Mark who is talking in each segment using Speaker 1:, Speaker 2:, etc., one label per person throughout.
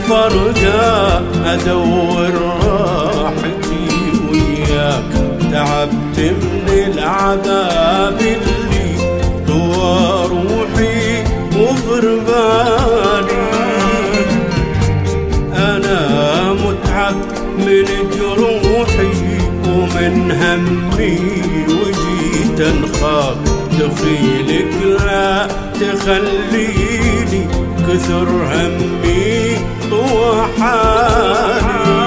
Speaker 1: الفرقة أدور راحتي وياك. تعبت من العذاب اللي هو روحي وغرباني. أنا متعب من جروحي ومن همي وجيت انخاف. دخيلك لا تخليني كثر همي طوحاني.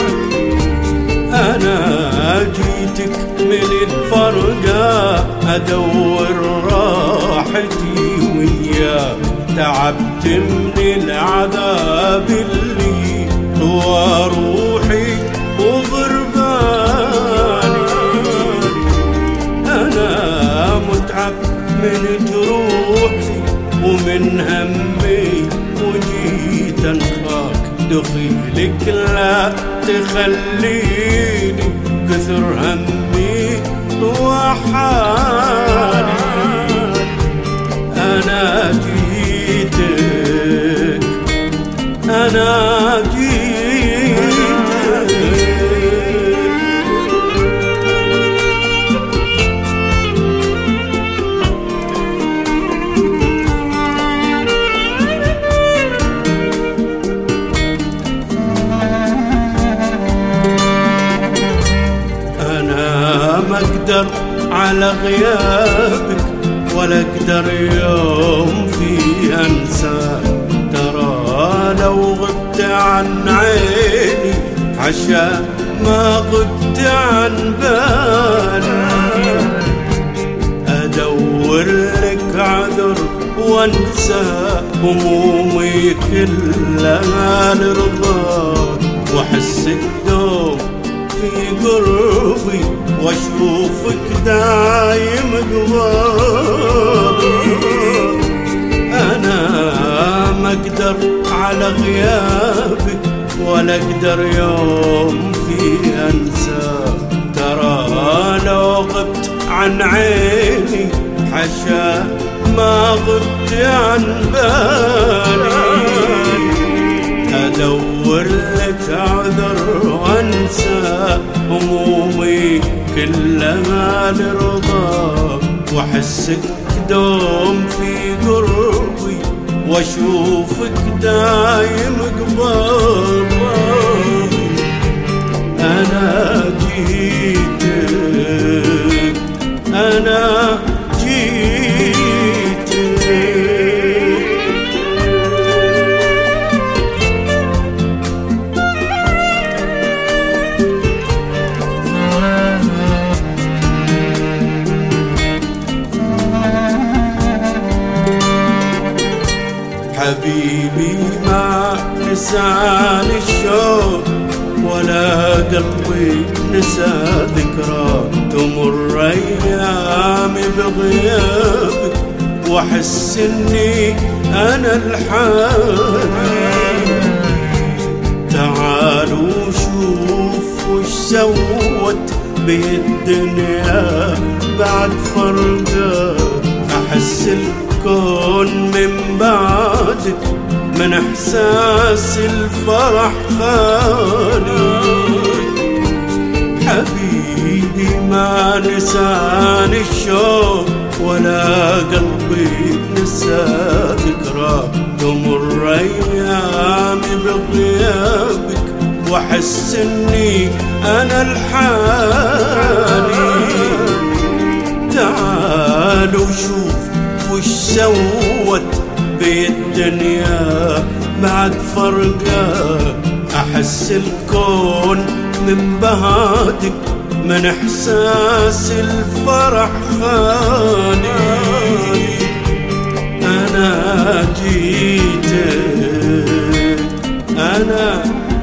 Speaker 1: أنا جيتك من الفرقة أدور راحتي وياك. تعبت من العذاب اللي هو روحي وغرباني. أنا متعب من جروحي ومن همي وجيت انخاك. دخيلك لا تخليني كثر همي طوحاني. أنا جيتك أنا جيتك. ما اقدر على غيابك ولا اقدر يوم في انساك. ترى لو غبت عن عيني عشان ما غبت عن بالي. ادور لك عذر وانسى همومي كلها لرضاك. واحسك دوم في قربي واشوفك دايم قربي. انا ما اقدر على غيابك ولا اقدر يوم في انساك. ترى لو غبت عن عيني حشا ما غبت عن بالي. ادور لك عذر وانسى همومي كلها لرضاك. واحسك دوم في قربي واشوفك دايم قبالي. انا جيتك انا جيتك. حبيبي ما نساني الشوق ولا قلبي نسى ذكراك. تمر ايامي بغيابك واحس اني انا الحالي. تعالوا شوف وش سوت بي الدنيا بعد فرقك. احس الكون من بعدك من احساس الفرح خالي. حبيبي ما نساني الشوق ولا قلبي نسى ذكراك. تمر ايامي بغيابك واحس اني انا الحالي. تعالوا شوف وش سوت بي الدنيا بعد فرقك. احس الكون من بهادك من احساس الفرح خالي. انا جيتك انا